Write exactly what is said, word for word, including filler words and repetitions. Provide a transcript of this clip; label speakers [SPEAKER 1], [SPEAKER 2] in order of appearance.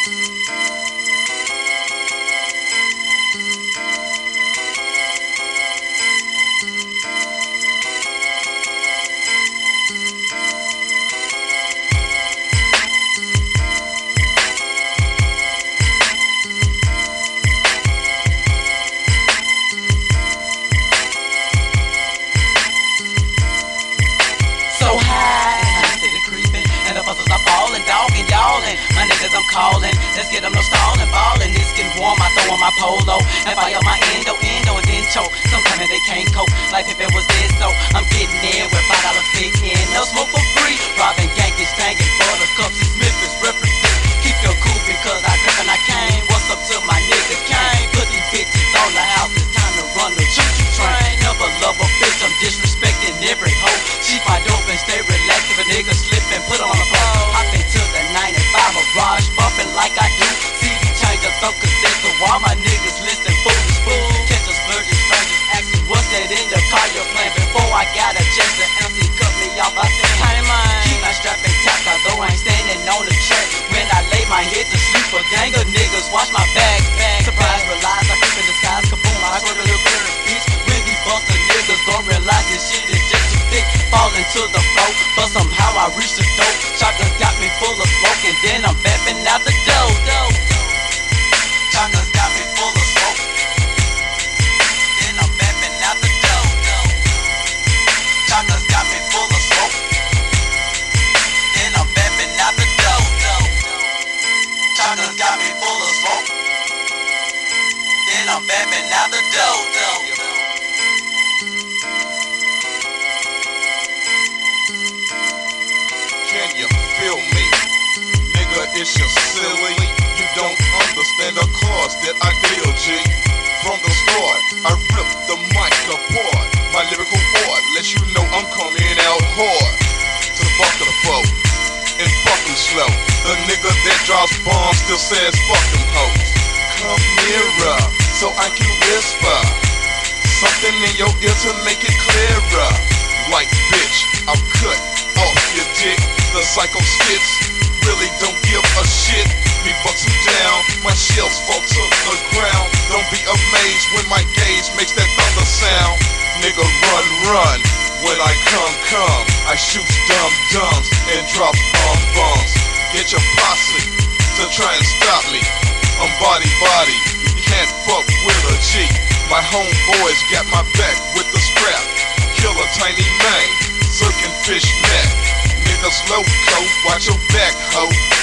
[SPEAKER 1] My niggas I'm calling, let's get them no stallin', ballin'. It's getting warm, I throw on my polo and fire my endo, endo, and then choke. Some claiming they can't cope, like if it was this, so I'm getting in with five dollars fit in. No smoke for free, robbing Yankees, stangin' buttercups and Smithers represent. Keep your cool because I grip and I came. What's up to my nigga Kane? Put these bitches on the house, it's time to run the choo-choo train. Never love a bitch, I'm disrespecting every hoe. Keep my dope and stay relaxed. If a nigga slip and put on a pole, hop into the ninety-five Mirage, bumping like I do. C D change the thumb cassette, so all my niggas listen foolish fool. Catch a splurging strangers, asking what's that in your car you're playing. Before I got a chance to answer, he cut me off. I said, hey man, keep my strap intact, although I ain't standing on the track. When I lay my head to sleep, a gang of niggas watch my back. back Surprise, realize I creep in the skies, kaboom, I swear to the curve, bitch. When these buster niggas gon' realize this shit is just too thick. Falling to the floor, but somehow I reach the door. Shotguns got me full of smoke, and then I'm vamping out the door. Shotguns got me full of smoke, then I'm vamping out the door. Shotguns got me full of smoke, then I'm vamping out the door. Shotguns got me full of smoke, then I'm vamping out the door.
[SPEAKER 2] Can you feel me? Nigga, it's your silly. You don't understand the cause that I deal, G. From the start, I ripped the mic apart. My lyrical art lets you know I'm coming out hard. To the buck of the foe, and fuck them slow. The nigga that drops bombs still says fuck them hoes. Come nearer, so I can whisper something in your ear to make it clearer. Like bitch, I'm cut off your dick. The psycho spits really don't give a shit. Me bucks him down, my shells fall to the ground. Don't be amazed when my gauge makes that thunder sound. Nigga, run, run. When I come, come. I shoot dumb dumbs and drop bomb bombs. Get your posse to try and stop me. I'm body body, you can't fuck with a G. My homeboys got my back with the scrap. Kill a tiny man, circling fish net. Niggas loco, watch your back, ho.